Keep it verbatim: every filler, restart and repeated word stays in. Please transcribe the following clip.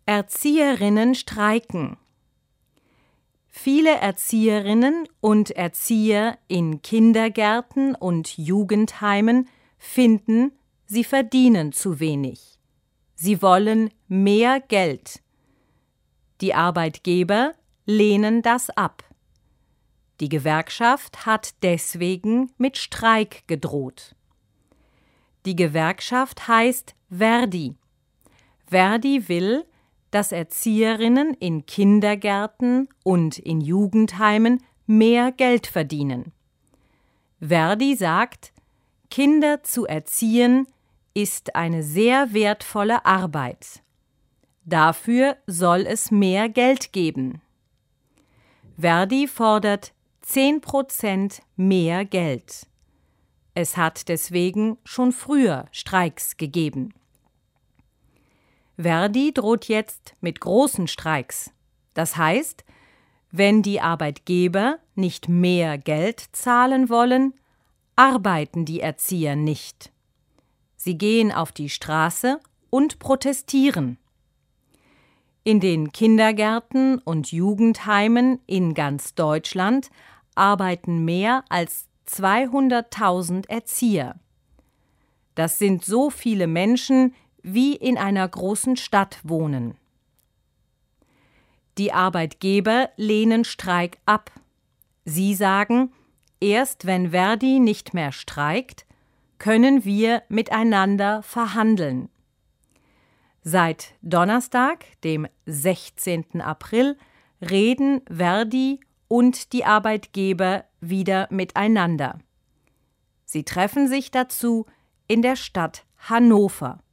Erzieherinnen streiken. Viele Erzieherinnen und Erzieher in Kindergärten und Jugendheimen finden, sie verdienen zu wenig. Sie wollen mehr Geld. Die Arbeitgeber lehnen das ab. Die Gewerkschaft hat deswegen mit Streik gedroht. Die Gewerkschaft heißt ver.di. ver.di will, dass Erzieherinnen in Kindergärten und in Jugendheimen mehr Geld verdienen. ver.di sagt, Kinder zu erziehen ist eine sehr wertvolle Arbeit. Dafür soll es mehr Geld geben. ver.di fordert zehn Prozent mehr Geld. Es hat deswegen schon früher Streiks gegeben. ver.di droht jetzt mit großen Streiks. Das heißt, wenn die Arbeitgeber nicht mehr Geld zahlen wollen, arbeiten die Erzieher nicht. Sie gehen auf die Straße und protestieren. In den Kindergärten und Jugendheimen in ganz Deutschland arbeiten mehr als zweihunderttausend Erzieher. Das sind so viele Menschen, wie in einer großen Stadt wohnen. Die Arbeitgeber lehnen Streik ab. Sie sagen, erst wenn ver.di nicht mehr streikt, können wir miteinander verhandeln. Seit Donnerstag, dem sechzehnten April, reden ver.di und die Arbeitgeber wieder miteinander. Sie treffen sich dazu in der Stadt Hannover.